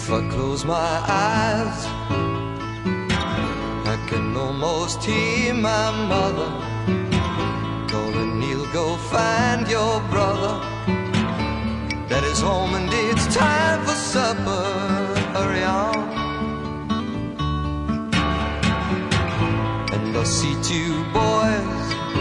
If I close my eyes, I can almost hear my mother calling, Neil, go find your brother. Daddy's home and it's time for supper. Hurry on. And I see two boys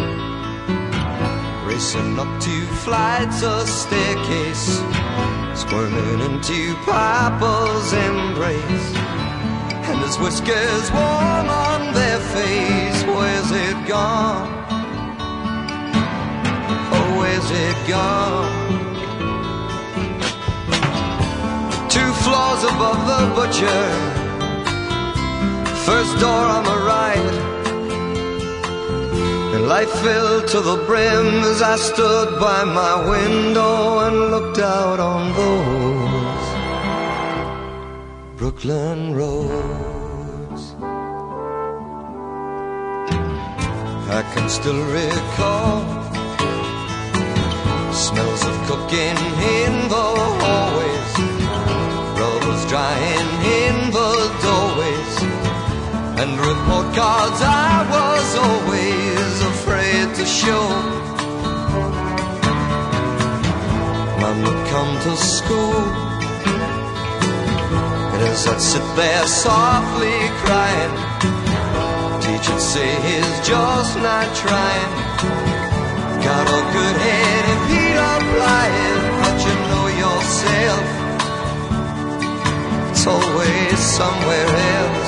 racing up two flights of staircase, squirming into Papa's embrace, and his whiskers warm on their face. Where's it gone? Oh, where's it gone? 2 floors above the butcher, first door on the right, and life filled to the brim as I stood by my window and looked out on those Brooklyn roads. I can still recall smells of cooking in the hallways, rubbers drying in the doorways, and report cards I was always afraid to show. Mom would come to school, and as I'd sit there softly crying, teacher'd say he's just not trying. Got a good head and he'd apply it, but you know yourself, it's always somewhere else.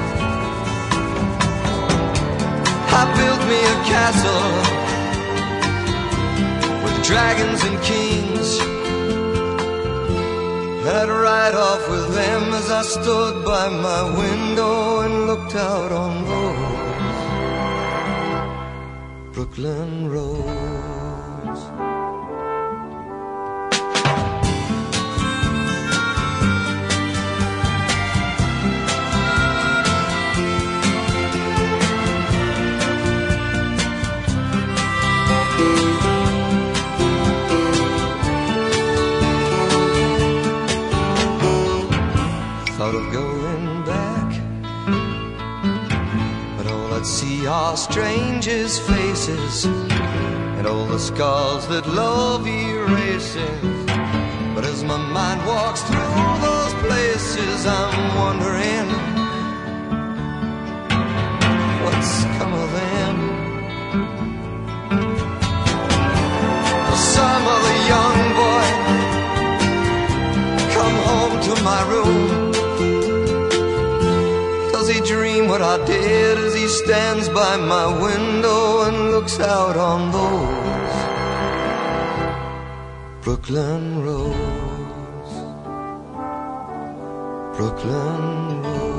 I built me a castle with dragons and kings, and I'd ride off with them as I stood by my window and looked out on those Brooklyn roads. Thought of going back, but all I'd see are strangers' faces and all the scars that love erases. But as my mind walks through those places, I'm wondering what's come of them. For some other young boy come home to my room, does he dream what I did as he stands by my window and looks out on those Brooklyn roads, Brooklyn roads.